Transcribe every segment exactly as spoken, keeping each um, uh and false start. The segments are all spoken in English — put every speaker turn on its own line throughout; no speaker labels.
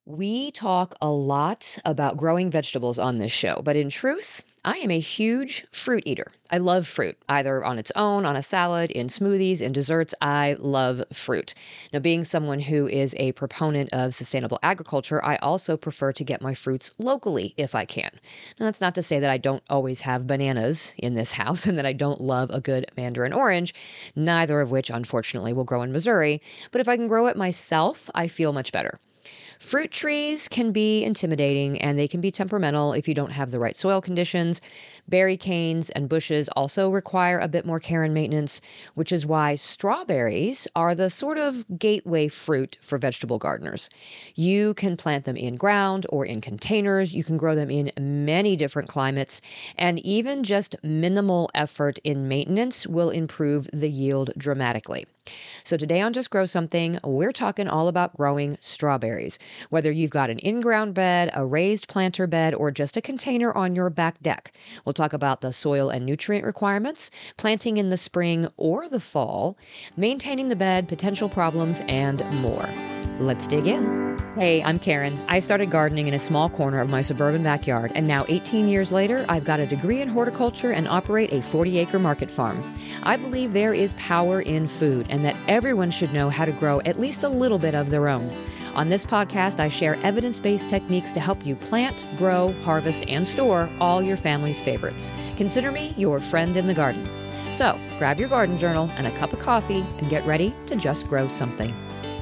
We talk a lot about growing vegetables on this show, but in truth, I am a huge fruit eater. I love fruit, either on its own, on a salad, in smoothies, in desserts. I love fruit. Now, being someone who is a proponent of sustainable agriculture, I also prefer to get my fruits locally if I can. Now, that's not to say that I don't always have bananas in this house and that I don't love a good mandarin orange, neither of which, unfortunately, will grow in Missouri. But if I can grow it myself, I feel much better. Fruit trees can be intimidating and they can be temperamental if you don't have the right soil conditions. Berry canes and bushes also require a bit more care and maintenance, which is why strawberries are the sort of gateway fruit for vegetable gardeners. You can plant them in ground or in containers. You can grow them in many different climates, and even just minimal effort in maintenance will improve the yield dramatically. So today on Just Grow Something, we're talking all about growing strawberries. Whether you've got an in-ground bed, a raised planter bed, or just a container on your back deck. We'll talk about the soil and nutrient requirements, planting in the spring or the fall, maintaining the bed, potential problems, and more. Let's dig in. Hey, I'm Karen. I started gardening in a small corner of my suburban backyard, and now eighteen years later, I've got a degree in horticulture and operate a forty-acre market farm. I believe there is power in food and that everyone should know how to grow at least a little bit of their own. On this podcast, I share evidence-based techniques to help you plant, grow, harvest, and store all your family's favorites. Consider me your friend in the garden. So, grab your garden journal and a cup of coffee and get ready to just grow something.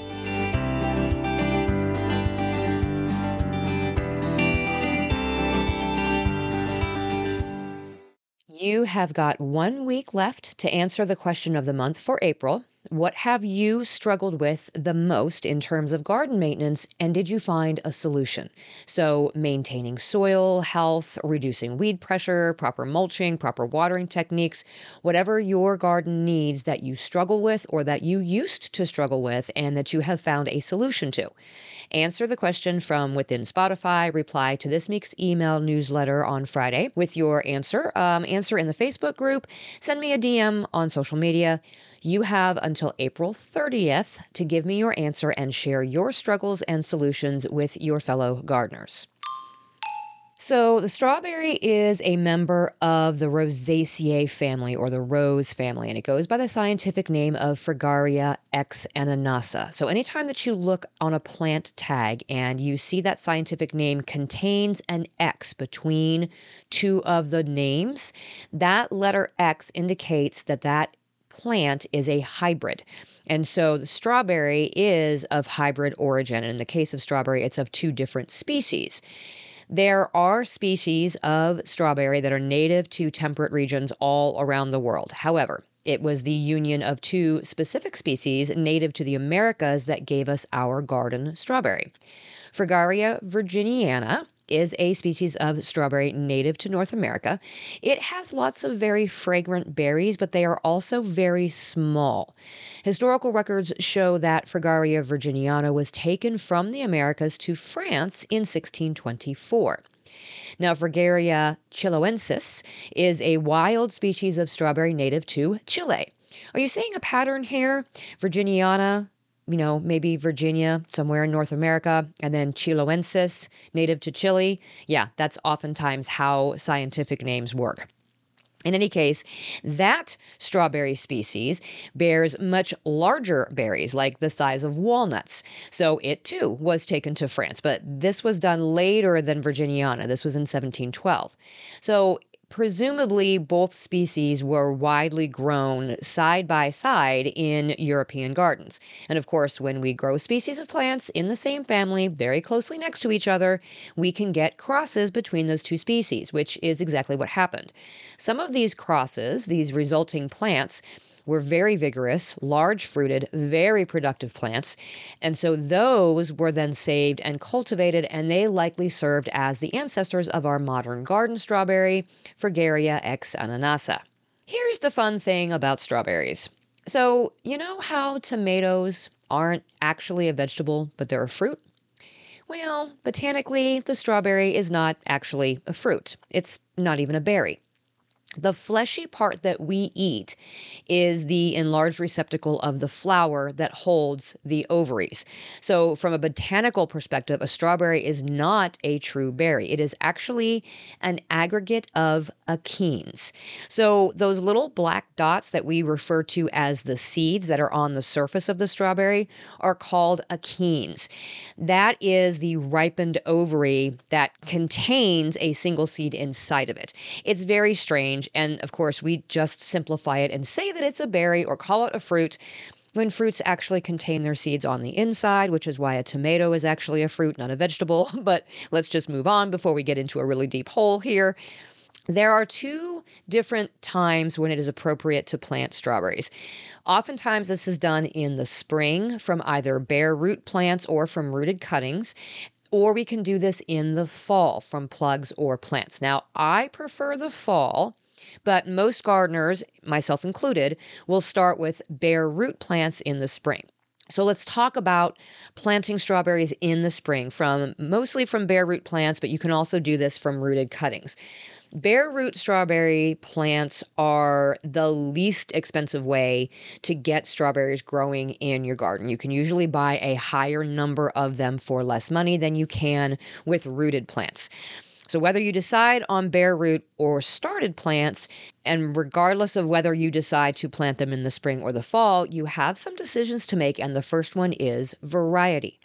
You have got one week left to answer the question of the month for April. What have you struggled with the most in terms of garden maintenance, and did you find a solution? So maintaining soil health, reducing weed pressure, proper mulching, proper watering techniques, whatever your garden needs that you struggle with or that you used to struggle with and that you have found a solution to. Answer the question from within Spotify. Reply to this week's email newsletter on Friday with your answer. Um, answer in the Facebook group. Send me a D M on social media. You have until April thirtieth to give me your answer and share your struggles and solutions with your fellow gardeners. So the strawberry is a member of the Rosaceae family, or the rose family, and it goes by the scientific name of Fragaria X ananassa. So anytime that you look on a plant tag and you see that scientific name contains an X between two of the names, that letter X indicates that that plant is a hybrid. And so the strawberry is of hybrid origin. And in the case of strawberry, it's of two different species. There are species of strawberry that are native to temperate regions all around the world. However, it was the union of two specific species native to the Americas that gave us our garden strawberry. Fragaria virginiana is a species of strawberry native to North America. It has lots of very fragrant berries, but they are also very small. Historical records show that Fragaria virginiana was taken from the Americas to France in sixteen twenty-four. Now, Fragaria chiloensis is a wild species of strawberry native to Chile. Are you seeing a pattern here? Virginiana, you know, maybe Virginia, somewhere in North America, and then chiloensis, native to Chile. Yeah, that's oftentimes how scientific names work. In any case, that strawberry species bears much larger berries, like the size of walnuts. So it too was taken to France, but this was done later than Virginiana. This was in seventeen twelve. So presumably, both species were widely grown side by side in European gardens. And of course, when we grow species of plants in the same family, very closely next to each other, we can get crosses between those two species, which is exactly what happened. Some of these crosses, these resulting plants, were very vigorous, large-fruited, very productive plants. And so those were then saved and cultivated, and they likely served as the ancestors of our modern garden strawberry, Fragaria X ananassa. Here's the fun thing about strawberries. So, you know how tomatoes aren't actually a vegetable, but they're a fruit? Well, botanically, the strawberry is not actually a fruit. It's not even a berry. The fleshy part that we eat is the enlarged receptacle of the flower that holds the ovaries. So, from a botanical perspective, a strawberry is not a true berry. It is actually an aggregate of achenes. So, those little black dots that we refer to as the seeds that are on the surface of the strawberry are called achenes. That is the ripened ovary that contains a single seed inside of it. It's very strange. And of course, we just simplify it and say that it's a berry or call it a fruit when fruits actually contain their seeds on the inside, which is why a tomato is actually a fruit, not a vegetable. But let's just move on before we get into a really deep hole here. There are two different times when it is appropriate to plant strawberries. Oftentimes, this is done in the spring from either bare root plants or from rooted cuttings. Or we can do this in the fall from plugs or plants. Now, I prefer the fall, but most gardeners, myself included, will start with bare root plants in the spring. So let's talk about planting strawberries in the spring from mostly from bare root plants, but you can also do this from rooted cuttings. Bare root strawberry plants are the least expensive way to get strawberries growing in your garden. You can usually buy a higher number of them for less money than you can with rooted plants. So whether you decide on bare root or started plants, and regardless of whether you decide to plant them in the spring or the fall, you have some decisions to make, and the first one is variety.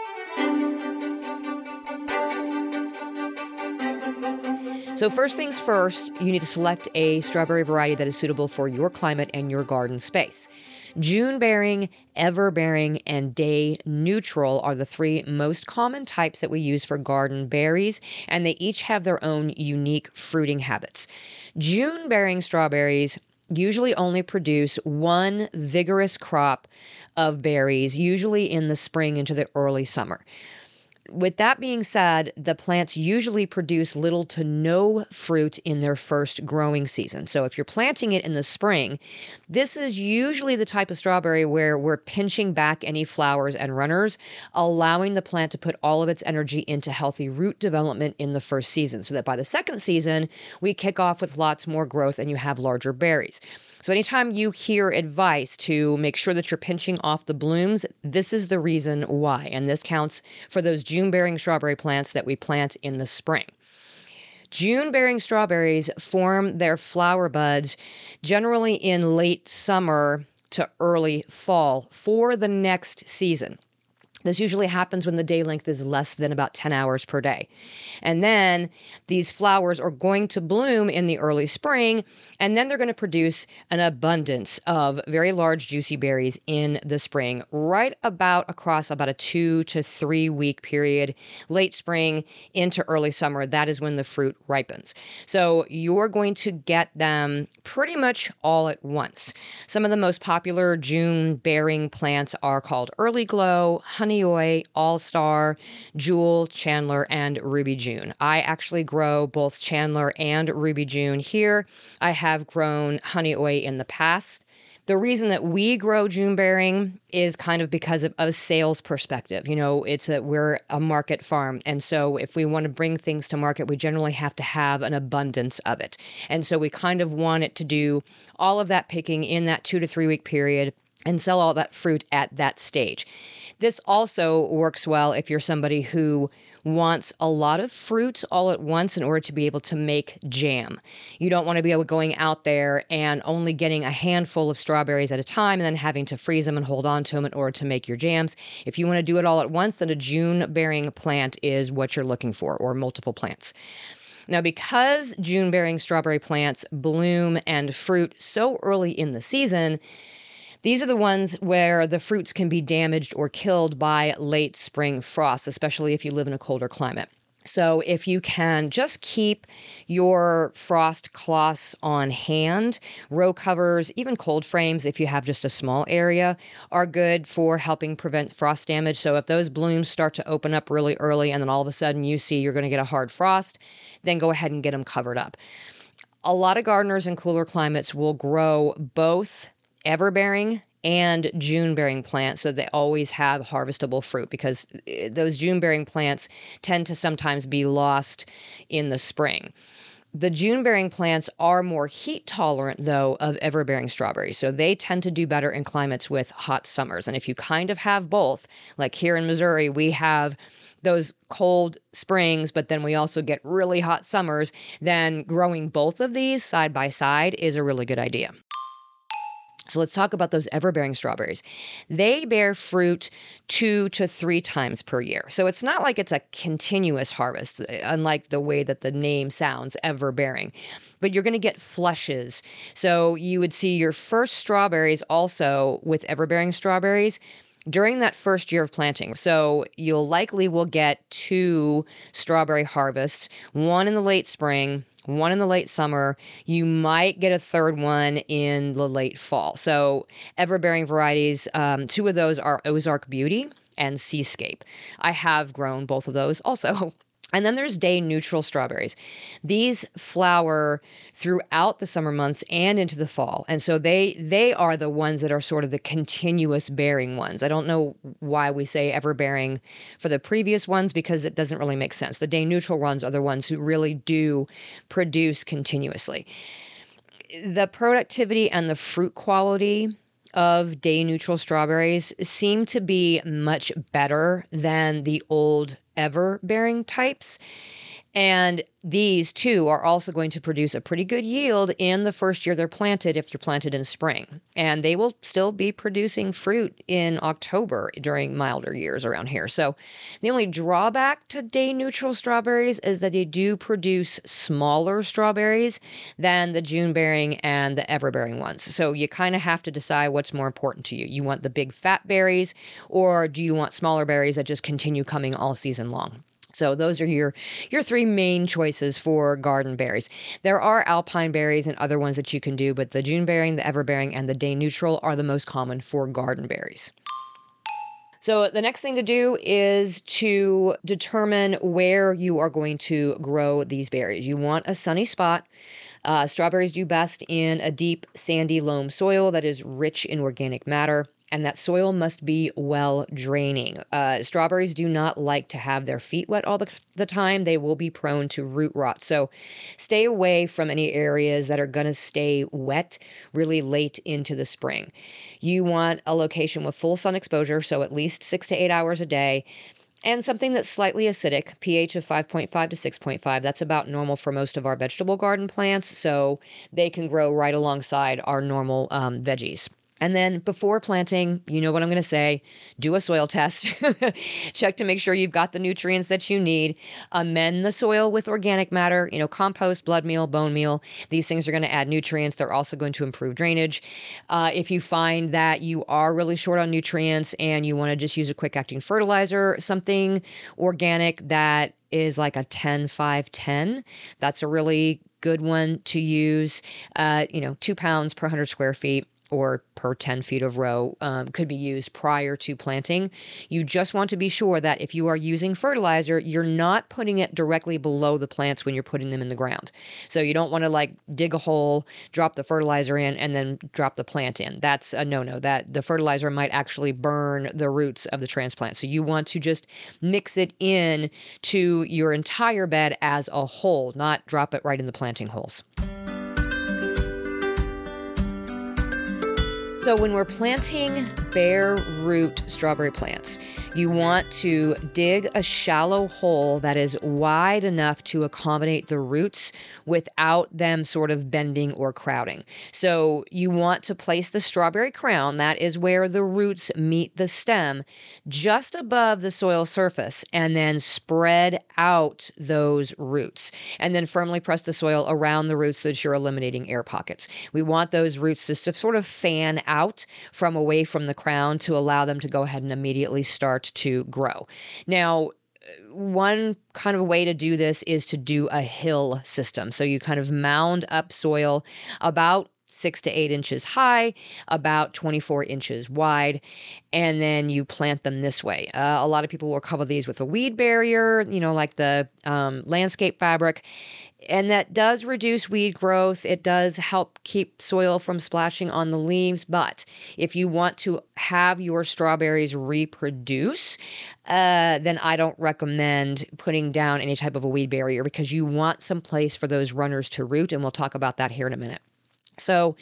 So first things first, you need to select a strawberry variety that is suitable for your climate and your garden space. June-bearing, ever-bearing, and day-neutral are the three most common types that we use for garden berries, and they each have their own unique fruiting habits. June-bearing strawberries usually only produce one vigorous crop of berries, usually in the spring into the early summer. With that being said, the plants usually produce little to no fruit in their first growing season. So if you're planting it in the spring, this is usually the type of strawberry where we're pinching back any flowers and runners, allowing the plant to put all of its energy into healthy root development in the first season, so that by the second season, we kick off with lots more growth and you have larger berries. So anytime you hear advice to make sure that you're pinching off the blooms, this is the reason why. And this counts for those June-bearing strawberry plants that we plant in the spring. June-bearing strawberries form their flower buds generally in late summer to early fall for the next season. This usually happens when the day length is less than about ten hours per day. And then these flowers are going to bloom in the early spring, and then they're going to produce an abundance of very large juicy berries in the spring, right about across about a two to three week period, late spring into early summer. That is when the fruit ripens. So you're going to get them pretty much all at once. Some of the most popular June-bearing plants are called Early Glow, Honey Oi, All-Star, Jewel, Chandler, and Ruby June. I actually grow both Chandler and Ruby June here. I have grown Honey Oi in the past. The reason that we grow June bearing is kind of because of a sales perspective. You know, it's a we're a market farm. And so if we want to bring things to market, we generally have to have an abundance of it. And so we kind of want it to do all of that picking in that two to three week period and sell all that fruit at that stage. This also works well if you're somebody who wants a lot of fruit all at once in order to be able to make jam. You don't want to be able going out there and only getting a handful of strawberries at a time and then having to freeze them and hold on to them in order to make your jams. If you want to do it all at once, then a June-bearing plant is what you're looking for, or multiple plants. Now, because June-bearing strawberry plants bloom and fruit so early in the season, these are the ones where the fruits can be damaged or killed by late spring frost, especially if you live in a colder climate. So if you can just keep your frost cloths on hand, row covers, even cold frames, if you have just a small area, are good for helping prevent frost damage. So if those blooms start to open up really early and then all of a sudden you see you're going to get a hard frost, then go ahead and get them covered up. A lot of gardeners in cooler climates will grow both ever-bearing and June-bearing plants, so they always have harvestable fruit, because those June-bearing plants tend to sometimes be lost in the spring. The June-bearing plants are more heat tolerant, though, of ever-bearing strawberries. So they tend to do better in climates with hot summers. And if you kind of have both, like here in Missouri, we have those cold springs, but then we also get really hot summers, then growing both of these side by side is a really good idea. So let's talk about those ever-bearing strawberries. They bear fruit two to three times per year. So it's not like it's a continuous harvest, unlike the way that the name sounds, ever-bearing. But you're going to get flushes. So you would see your first strawberries also with ever-bearing strawberries during that first year of planting. So you'll likely will get two strawberry harvests, one in the late spring, one in the late summer. You might get a third one in the late fall. So ever-bearing varieties, um, two of those are Ozark Beauty and Seascape. I have grown both of those also. And then there's day neutral strawberries. These flower throughout the summer months and into the fall. And so they they are the ones that are sort of the continuous bearing ones. I don't know why we say ever bearing for the previous ones, because it doesn't really make sense. The day neutral ones are the ones who really do produce continuously. The productivity and the fruit quality of day neutral strawberries seem to be much better than the old ever bearing types. And these too are also going to produce a pretty good yield in the first year they're planted if they're planted in spring. And they will still be producing fruit in October during milder years around here. So the only drawback to day neutral strawberries is that they do produce smaller strawberries than the June bearing and the ever bearing ones. So you kind of have to decide what's more important to you. You want the big fat berries, or do you want smaller berries that just continue coming all season long? So those are your, your three main choices for garden berries. There are alpine berries and other ones that you can do, but the June bearing, the ever bearing, and the day neutral are the most common for garden berries. So the next thing to do is to determine where you are going to grow these berries. You want a sunny spot. Uh, strawberries do best in a deep, sandy loam soil that is rich in organic matter. And that soil must be well draining. Uh, strawberries do not like to have their feet wet all the, the time. They will be prone to root rot. So stay away from any areas that are going to stay wet really late into the spring. You want a location with full sun exposure, so at least six to eight hours a day. And something that's slightly acidic, pH of five point five to six point five. That's about normal for most of our vegetable garden plants, so they can grow right alongside our normal um, veggies. And then before planting, you know what I'm going to say, do a soil test. Check to make sure you've got the nutrients that you need. Amend the soil with organic matter, you know, compost, blood meal, bone meal. These things are going to add nutrients. They're also going to improve drainage. Uh, if you find that you are really short on nutrients and you want to just use a quick acting fertilizer, something organic that is like a ten five ten, that's a really good one to use. Uh, you know, two pounds per one hundred square feet. Or per ten feet of row um, could be used prior to planting. You just want to be sure that if you are using fertilizer, you're not putting it directly below the plants when you're putting them in the ground. So you don't want to like dig a hole, drop the fertilizer in, and then drop the plant in. That's a no-no. That the fertilizer might actually burn the roots of the transplant. So you want to just mix it in to your entire bed as a whole, not drop it right in the planting holes. So when we're planting bare root strawberry plants, you want to dig a shallow hole that is wide enough to accommodate the roots without them sort of bending or crowding. So you want to place the strawberry crown, that is where the roots meet the stem, just above the soil surface, and then spread out those roots. And then firmly press the soil around the roots so that you're eliminating air pockets. We want those roots just to sort of fan out from away from the crown to allow them to go ahead and immediately start to grow. Now, one kind of way to do this is to do a hill system. So you kind of mound up soil about six to eight inches high, about twenty-four inches wide, and then you plant them this way. Uh, a lot of people will cover these with a weed barrier, you know, like the um, landscape fabric, and that does reduce weed growth. It does help keep soil from splashing on the leaves, but if you want to have your strawberries reproduce, uh, then I don't recommend putting down any type of a weed barrier because you want some place for those runners to root, and we'll talk about that here in a minute. So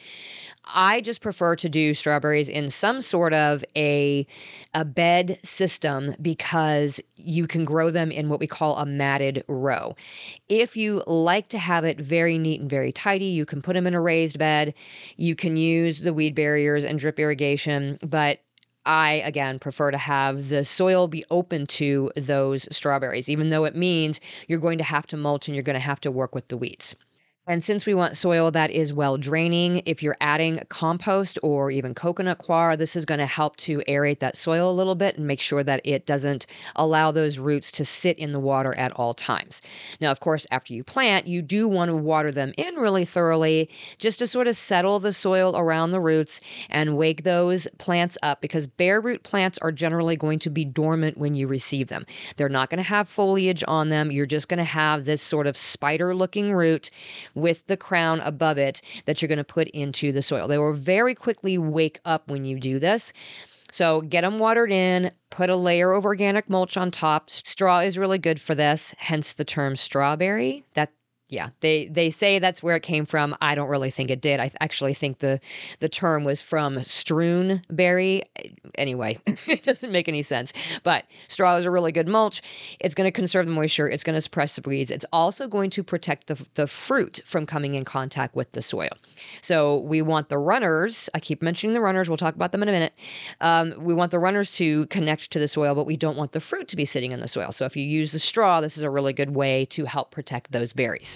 I just prefer to do strawberries in some sort of a, a bed system because you can grow them in what we call a matted row. If you like to have it very neat and very tidy, you can put them in a raised bed. You can use the weed barriers and drip irrigation, but I, again, prefer to have the soil be open to those strawberries, even though it means you're going to have to mulch and you're going to have to work with the weeds. And since we want soil that is well draining, if you're adding compost or even coconut coir, this is going to help to aerate that soil a little bit and make sure that it doesn't allow those roots to sit in the water at all times. Now, of course, after you plant, you do want to water them in really thoroughly just to sort of settle the soil around the roots and wake those plants up, because bare root plants are generally going to be dormant when you receive them. They're not going to have foliage on them. You're just going to have this sort of spider-looking root with the crown above it that you're going to put into the soil. They will very quickly wake up when you do this. So get them watered in, put a layer of organic mulch on top. Straw is really good for this, hence the term strawberry. That Yeah, they, they say that's where it came from. I don't really think it did. I th- actually think the, the term was from strewn berry. Anyway, it doesn't make any sense. But straw is a really good mulch. It's going to conserve the moisture. It's going to suppress the weeds. It's also going to protect the, the fruit from coming in contact with the soil. So we want the runners. I keep mentioning the runners. We'll talk about them in a minute. Um, we want the runners to connect to the soil, but we don't want the fruit to be sitting in the soil. So if you use the straw, this is a really good way to help protect those berries.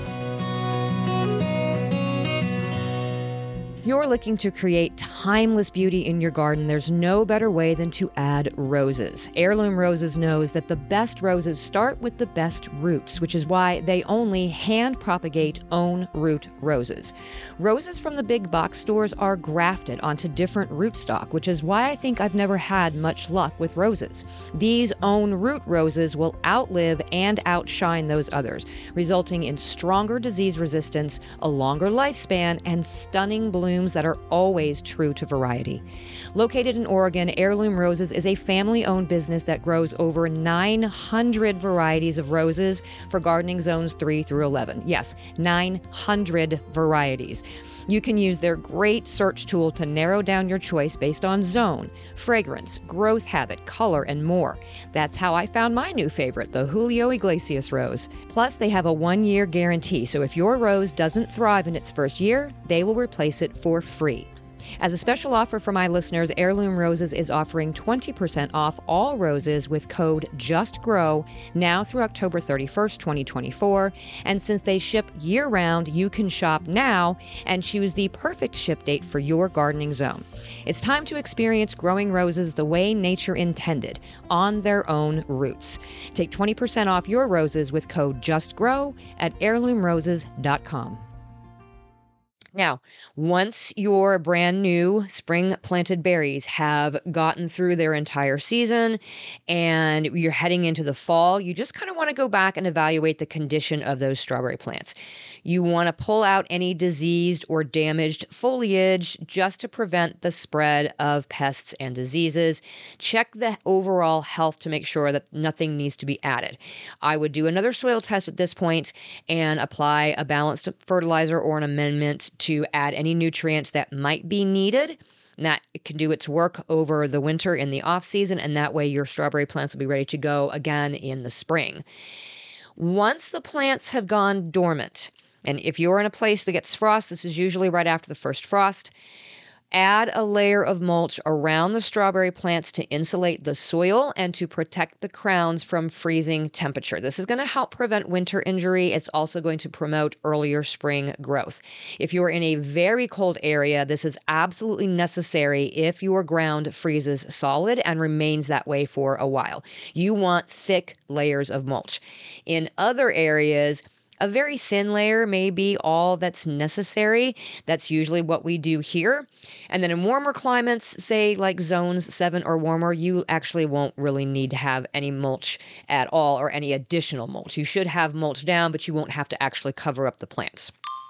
If you're looking to create timeless beauty in your garden, there's no better way than to add roses. Heirloom Roses knows that the best roses start with the best roots, which is why they only hand propagate own root roses. Roses from the big box stores are grafted onto different rootstock, which is why I think I've never had much luck with roses. These own root roses will outlive and outshine those others, resulting in stronger disease resistance, a longer lifespan, and stunning blooms that are always true to variety. Located in Oregon, Heirloom Roses is a family-owned business that grows over nine hundred varieties of roses for gardening zones three through eleven. Yes, nine hundred varieties. You can use their great search tool to narrow down your choice based on zone, fragrance, growth habit, color, and more. That's how I found my new favorite, the Julio Iglesias rose. Plus, they have a one-year guarantee, so if your rose doesn't thrive in its first year, they will replace it for free. As a special offer for my listeners, Heirloom Roses is offering twenty percent off all roses with code JUSTGROW now through October thirty-first, twenty twenty-four. And since they ship year-round, you can shop now and choose the perfect ship date for your gardening zone. It's time to experience growing roses the way nature intended, on their own roots. Take twenty percent off your roses with code JUSTGROW at heirloom roses dot com. Now, once your brand new spring planted berries have gotten through their entire season and you're heading into the fall, you just kind of want to go back and evaluate the condition of those strawberry plants. You want to pull out any diseased or damaged foliage just to prevent the spread of pests and diseases. Check the overall health to make sure that nothing needs to be added. I would do another soil test at this point and apply a balanced fertilizer or an amendment to add any nutrients that might be needed. And that it can do its work over the winter in the off season, and that way your strawberry plants will be ready to go again in the spring. Once the plants have gone dormant, and if you're in a place that gets frost, this is usually right after the first frost, add a layer of mulch around the strawberry plants to insulate the soil and to protect the crowns from freezing temperature. This is going to help prevent winter injury. It's also going to promote earlier spring growth. If you're in a very cold area, this is absolutely necessary if your ground freezes solid and remains that way for a while. You want thick layers of mulch. In other areas, A very thin layer may be all that's necessary. That's usually what we do here. And then in warmer climates, say like zones seven or warmer, you actually won't really need to have any mulch at all or any additional mulch. You should have mulch down, but you won't have to actually cover up the plants.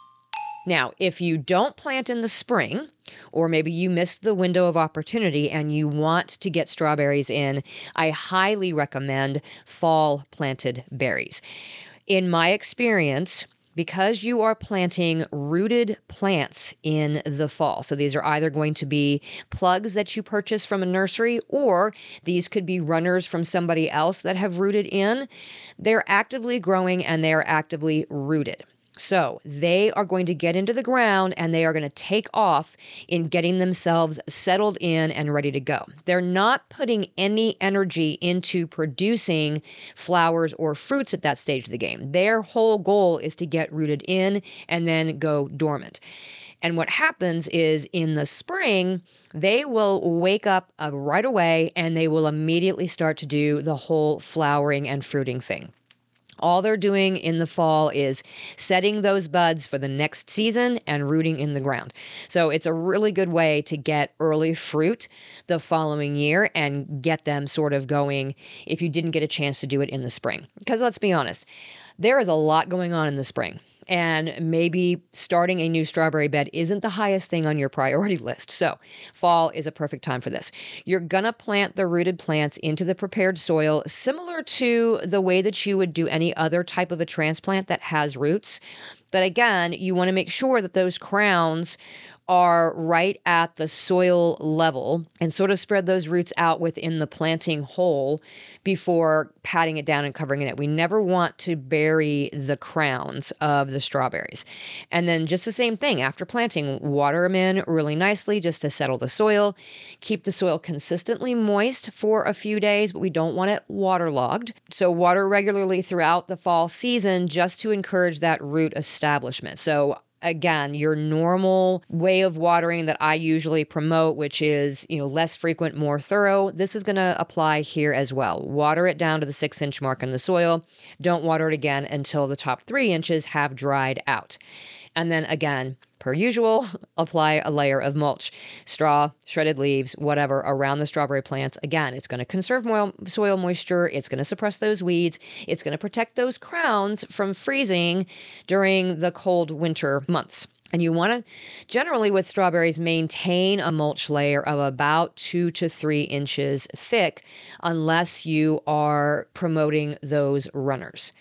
Now, if you don't plant in the spring, or maybe you missed the window of opportunity and you want to get strawberries in, I highly recommend fall planted berries. In my experience, because you are planting rooted plants in the fall, so these are either going to be plugs that you purchase from a nursery, or these could be runners from somebody else that have rooted in, they're actively growing and they are actively rooted. So they are going to get into the ground and they are going to take off in getting themselves settled in and ready to go. They're not putting any energy into producing flowers or fruits at that stage of the game. Their whole goal is to get rooted in and then go dormant. And what happens is in the spring, they will wake up uh, right away and they will immediately start to do the whole flowering and fruiting thing. All they're doing in the fall is setting those buds for the next season and rooting in the ground. So it's a really good way to get early fruit the following year and get them sort of going if you didn't get a chance to do it in the spring. Because let's be honest, there is a lot going on in the spring. And maybe starting a new strawberry bed isn't the highest thing on your priority list. So fall is a perfect time for this. You're going to plant the rooted plants into the prepared soil, similar to the way that you would do any other type of a transplant that has roots. But again, you want to make sure that those crowns are right at the soil level and sort of spread those roots out within the planting hole before patting it down and covering it. We never want to bury the crowns of the strawberries. And then just the same thing after planting, water them in really nicely just to settle the soil. Keep the soil consistently moist for a few days, but we don't want it waterlogged. So water regularly throughout the fall season just to encourage that root establishment. So again, your normal way of watering that I usually promote, which is, you know, less frequent, more thorough, this is going to apply here as well. Water it down to the six inch mark in the soil. Don't water it again until the top three inches have dried out. And then again, per usual, apply a layer of mulch, straw, shredded leaves, whatever, around the strawberry plants. Again, it's going to conserve mo- soil moisture. It's going to suppress those weeds. It's going to protect those crowns from freezing during the cold winter months. And you want to, generally with strawberries, maintain a mulch layer of about two to three inches thick, unless you are promoting those runners.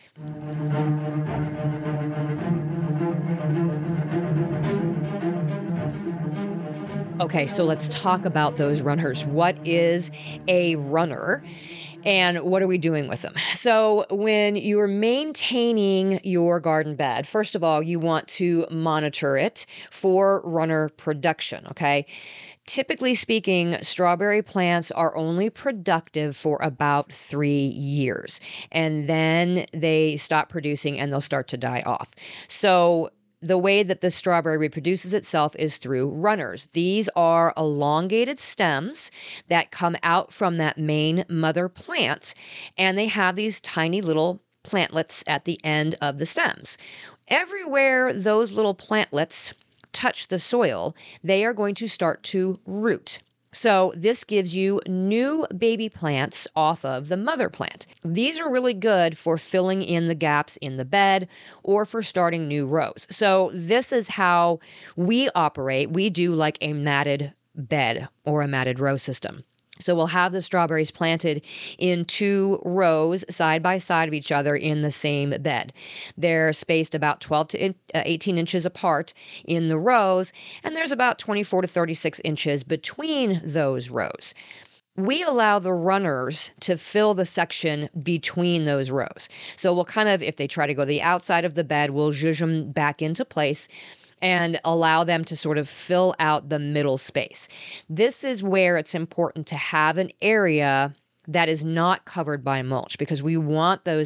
Okay, so let's talk about those runners. What is a runner and what are we doing with them? So when you're maintaining your garden bed, first of all, you want to monitor it for runner production, okay? Typically speaking, strawberry plants are only productive for about three years, and then they stop producing and they'll start to die off. So the way that the strawberry reproduces itself is through runners. These are elongated stems that come out from that main mother plant, and they have these tiny little plantlets at the end of the stems. Everywhere those little plantlets touch the soil, they are going to start to root. So this gives you new baby plants off of the mother plant. These are really good for filling in the gaps in the bed or for starting new rows. So this is how we operate. We do like a matted bed or a matted row system. So we'll have the strawberries planted in two rows side by side of each other in the same bed. They're spaced about twelve to eighteen inches apart in the rows, and there's about twenty-four to thirty-six inches between those rows. We allow the runners to fill the section between those rows. So we'll kind of, if they try to go to the outside of the bed, we'll zhuzh them back into place and allow them to sort of fill out the middle space. This is where it's important to have an area that is not covered by mulch, because we want those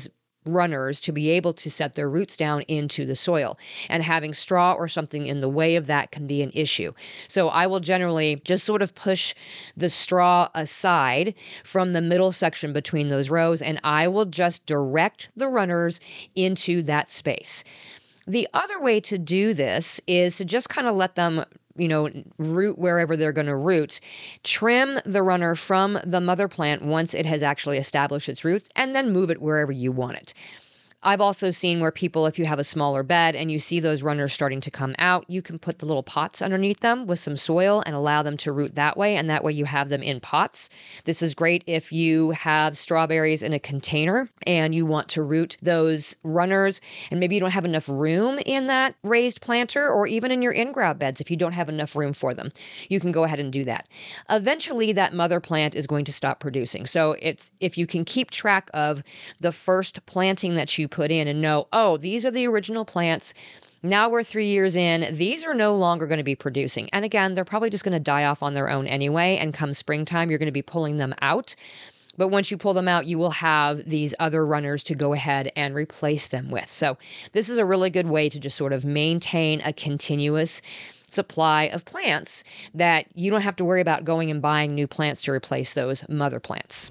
runners to be able to set their roots down into the soil. And having straw or something in the way of that can be an issue. So I will generally just sort of push the straw aside from the middle section between those rows, and I will just direct the runners into that space. The other way to do this is to just kind of let them, you know, root wherever they're going to root. Trim the runner from the mother plant once it has actually established its roots, and then move it wherever you want it. I've also seen where people, if you have a smaller bed and you see those runners starting to come out, you can put the little pots underneath them with some soil and allow them to root that way. And that way you have them in pots. This is great if you have strawberries in a container and you want to root those runners, and maybe you don't have enough room in that raised planter, or even in your in-ground beds if you don't have enough room for them. You can go ahead and do that. Eventually, that mother plant is going to stop producing. So it's, if you can keep track of the first planting that you put in and know, oh, these are the original plants. Now we're three years in. These are no longer going to be producing. And again, they're probably just going to die off on their own anyway. And come springtime, you're going to be pulling them out. But once you pull them out, you will have these other runners to go ahead and replace them with. So this is a really good way to just sort of maintain a continuous supply of plants that you don't have to worry about going and buying new plants to replace those mother plants.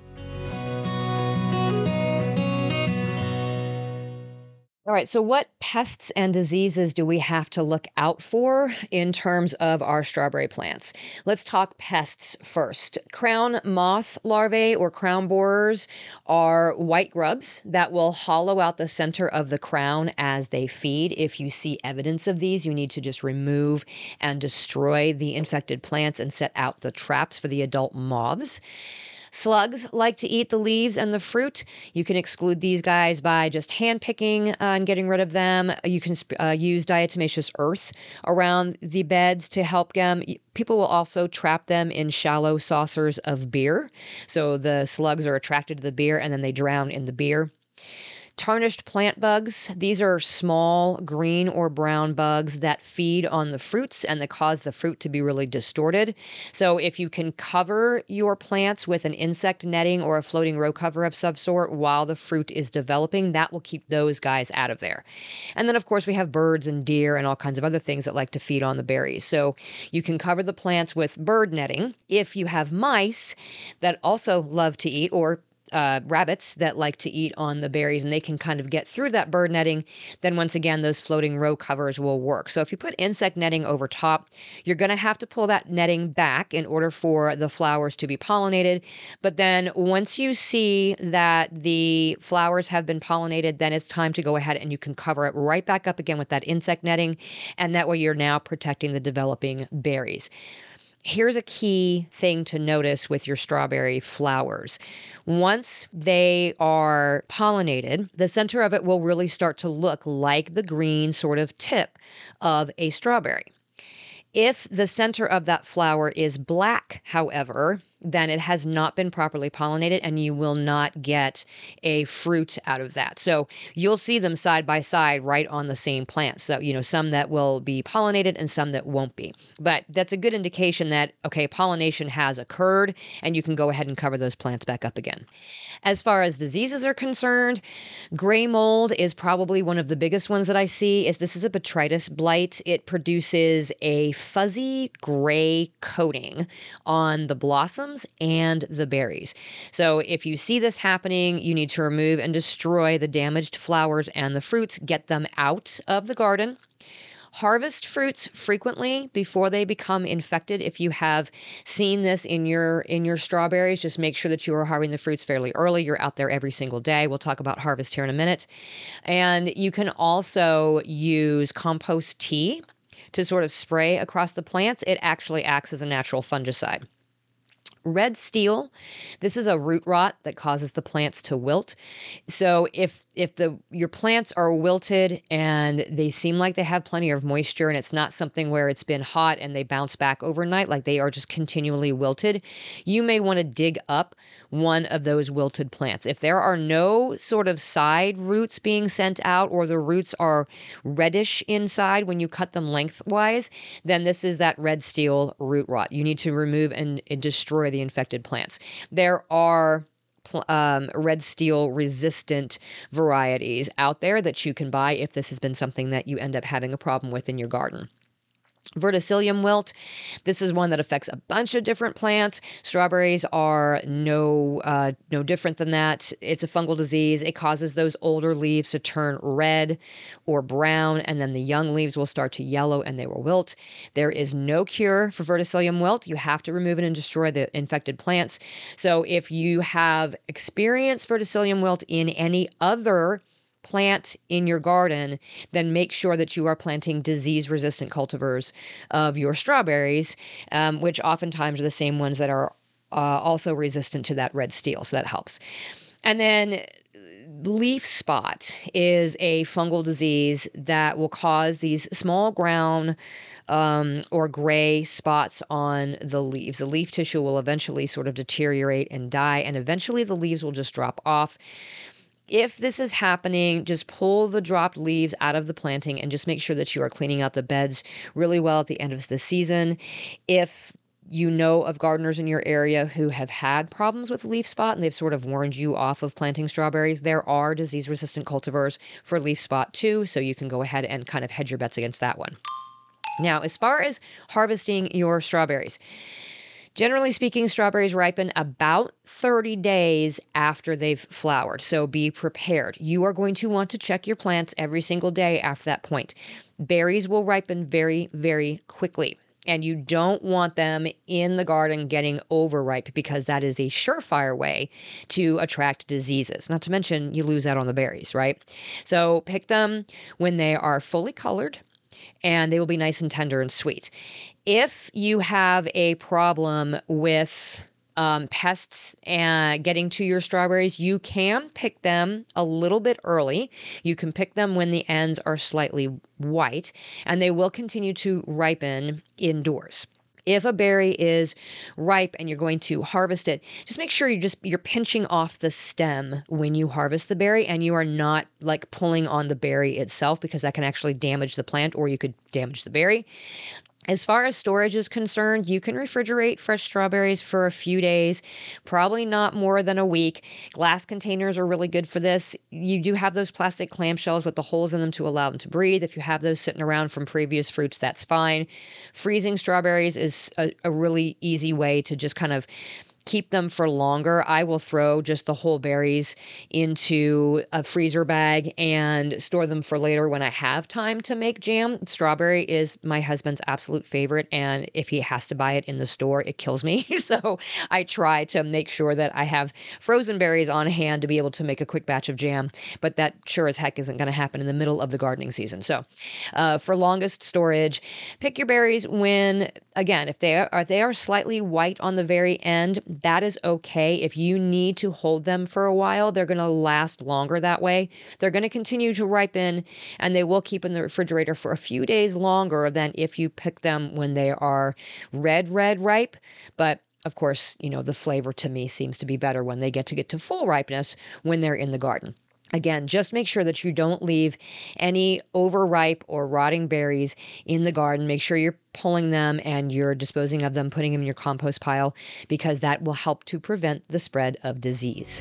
All right, so what pests and diseases do we have to look out for in terms of our strawberry plants? Let's talk pests first. Crown moth larvae or crown borers are white grubs that will hollow out the center of the crown as they feed. If you see evidence of these, you need to just remove and destroy the infected plants and set out the traps for the adult moths. Slugs like to eat the leaves and the fruit. You can exclude these guys by just hand picking uh, and getting rid of them. You can uh, use diatomaceous earth around the beds to help them. People will also trap them in shallow saucers of beer. So the slugs are attracted to the beer and then they drown in the beer. Tarnished plant bugs. These are small green or brown bugs that feed on the fruits and that cause the fruit to be really distorted. So if you can cover your plants with an insect netting or a floating row cover of some sort while the fruit is developing, that will keep those guys out of there. And then, of course, we have birds and deer and all kinds of other things that like to feed on the berries. So you can cover the plants with bird netting. If you have mice that also love to eat, or Uh, rabbits that like to eat on the berries and they can kind of get through that bird netting, then once again, those floating row covers will work. So if you put insect netting over top, you're going to have to pull that netting back in order for the flowers to be pollinated. But then once you see that the flowers have been pollinated, then it's time to go ahead and you can cover it right back up again with that insect netting. And that way you're now protecting the developing berries. Here's a key thing to notice with your strawberry flowers. Once they are pollinated, the center of it will really start to look like the green sort of tip of a strawberry. If the center of that flower is black, however, then it has not been properly pollinated and you will not get a fruit out of that. So you'll see them side by side right on the same plant. So, you know, some that will be pollinated and some that won't be. But that's a good indication that, okay, pollination has occurred and you can go ahead and cover those plants back up again. As far as diseases are concerned, gray mold is probably one of the biggest ones that I see. Is this is a botrytis blight. It produces a fuzzy gray coating on the blossoms and the berries. So if you see this happening, you need to remove and destroy the damaged flowers and the fruits, get them out of the garden. Harvest fruits frequently before they become infected. If you have seen this in your in your strawberries, just make sure that you are harvesting the fruits fairly early. You're out there every single day. We'll talk about harvest here in a minute. And you can also use compost tea to sort of spray across the plants. It actually acts as a natural fungicide. Red steel, this is a root rot that causes the plants to wilt. So if if the your plants are wilted and they seem like they have plenty of moisture and it's not something where it's been hot and they bounce back overnight, like they are just continually wilted, you may want to dig up one of those wilted plants. If there are no sort of side roots being sent out or the roots are reddish inside when you cut them lengthwise, then this is that red steel root rot. You need to remove and, and destroy the infected plants. There are pl- um, red steel resistant varieties out there that you can buy if this has been something that you end up having a problem with in your garden. Verticillium wilt. This is one that affects a bunch of different plants. Strawberries are no uh, no different than that. It's a fungal disease. It causes those older leaves to turn red or brown, and then the young leaves will start to yellow and they will wilt. There is no cure for verticillium wilt. You have to remove it and destroy the infected plants. So if you have experienced verticillium wilt in any other plant in your garden, then make sure that you are planting disease-resistant cultivars of your strawberries, um, which oftentimes are the same ones that are uh, also resistant to that red steel. So that helps. And then leaf spot is a fungal disease that will cause these small brown um, or gray spots on the leaves. The leaf tissue will eventually sort of deteriorate and die, and eventually the leaves will just drop off. If this is happening, just pull the dropped leaves out of the planting and just make sure that you are cleaning out the beds really well at the end of the season. If you know of gardeners in your area who have had problems with leaf spot and they've sort of warned you off of planting strawberries, there are disease-resistant cultivars for leaf spot too, so you can go ahead and kind of hedge your bets against that one. Now, as far as harvesting your strawberries, generally speaking, strawberries ripen about thirty days after they've flowered, so be prepared. You are going to want to check your plants every single day after that point. Berries will ripen very, very quickly, and you don't want them in the garden getting overripe because that is a surefire way to attract diseases. Not to mention, you lose out on the berries, right? So pick them when they are fully colored, and they will be nice and tender and sweet. If you have a problem with um, pests and getting to your strawberries, you can pick them a little bit early. You can pick them when the ends are slightly white, and they will continue to ripen indoors. If a berry is ripe and you're going to harvest it, just make sure you just you're pinching off the stem when you harvest the berry, and you are not like pulling on the berry itself, because that can actually damage the plant, or you could damage the berry. As far as storage is concerned, you can refrigerate fresh strawberries for a few days, probably not more than a week. Glass containers are really good for this. You do have those plastic clamshells with the holes in them to allow them to breathe. If you have those sitting around from previous fruits, that's fine. Freezing strawberries is a, a really easy way to just kind of keep them for longer. I will throw just the whole berries into a freezer bag and store them for later when I have time to make jam. Strawberry is my husband's absolute favorite, and if he has to buy it in the store, it kills me. So I try to make sure that I have frozen berries on hand to be able to make a quick batch of jam, but that sure as heck isn't going to happen in the middle of the gardening season. So uh, for longest storage, pick your berries when, again, if they are, if they are slightly white on the very end, that is okay. If you need to hold them for a while, they're going to last longer that way. They're going to continue to ripen, and they will keep in the refrigerator for a few days longer than if you pick them when they are red, red ripe. But of course, you know, the flavor to me seems to be better when they get to get to full ripeness when they're in the garden. Again, just make sure that you don't leave any overripe or rotting berries in the garden. Make sure you're pulling them and you're disposing of them, putting them in your compost pile, because that will help to prevent the spread of disease.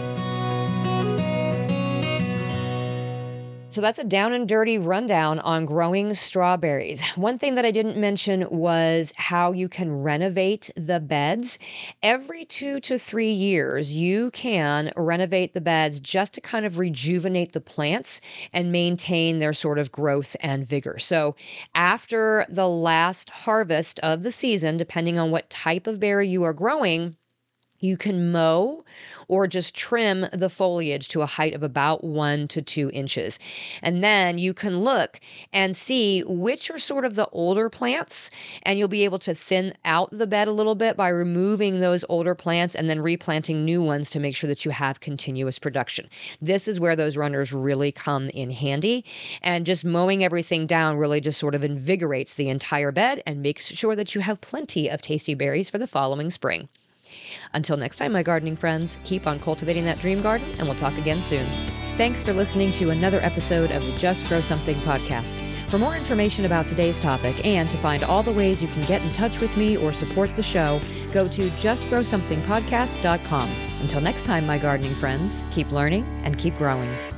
So that's a down and dirty rundown on growing strawberries. One thing that I didn't mention was how you can renovate the beds. Every two to three years, you can renovate the beds just to kind of rejuvenate the plants and maintain their sort of growth and vigor. So after the last harvest of the season, depending on what type of berry you are growing, you can mow or just trim the foliage to a height of about one to two inches. And then you can look and see which are sort of the older plants, and you'll be able to thin out the bed a little bit by removing those older plants and then replanting new ones to make sure that you have continuous production. This is where those runners really come in handy, and just mowing everything down really just sort of invigorates the entire bed and makes sure that you have plenty of tasty berries for the following spring. Until next time, my gardening friends, keep on cultivating that dream garden, and we'll talk again soon. Thanks for listening to another episode of the Just Grow Something podcast. For more information about today's topic and to find all the ways you can get in touch with me or support the show, go to just grow something podcast dot com. Until next time, my gardening friends, keep learning and keep growing.